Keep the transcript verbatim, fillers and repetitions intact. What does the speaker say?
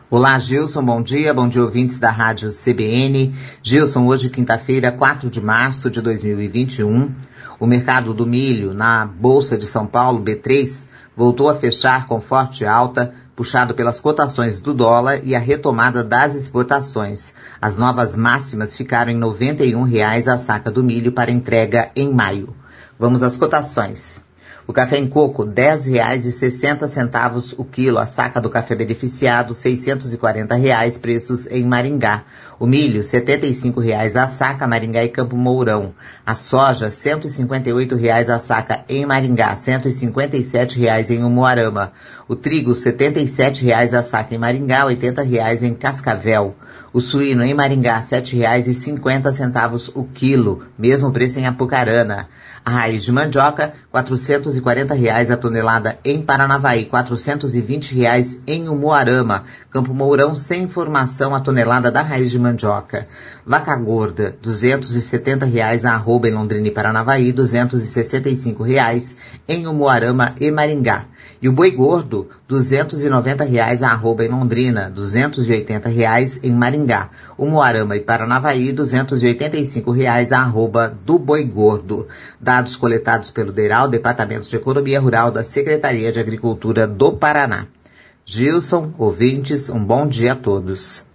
Olá, Gilson, bom dia, bom dia ouvintes da Rádio C B N. Gilson, hoje quinta-feira, quatro de março de dois mil e vinte e um, o mercado do milho na Bolsa de São Paulo, B três, voltou a fechar com forte alta, puxado pelas cotações do dólar e a retomada das exportações. As novas máximas ficaram em noventa e um reais a saca do milho para entrega em maio. Vamos às cotações. O café em coco, dez reais e sessenta centavos o quilo. A saca do café beneficiado, seiscentos e quarenta reais, preços em Maringá. O milho, setenta e cinco reais a saca, Maringá e Campo Mourão. A soja, cento e cinquenta e oito reais a saca em Maringá, cento e cinquenta e sete reais em Umuarama. O trigo, setenta e sete reais a saca em Maringá, oitenta reais em Cascavel. O suíno em Maringá, sete reais e cinquenta centavos o quilo, mesmo preço em Apucarana. A raiz de mandioca, quatrocentos e quarenta reais a tonelada em Paranavaí, quatrocentos e vinte reais em Umuarama. Campo Mourão, sem informação a tonelada da raiz de mandioca. Vaca gorda, duzentos e setenta reais a arroba em Londrina e Paranavaí, duzentos e sessenta e cinco reais em Umuarama e Maringá. E o boi gordo, duzentos e noventa reais a arroba em Londrina, duzentos e oitenta reais em Maringá. Umuarama e Paranavaí, duzentos e oitenta e cinco reais a arroba do boi gordo. Dados coletados pelo DERAL, Departamento de Economia Rural da Secretaria de Agricultura do Paraná. Gilson, ouvintes, um bom dia a todos.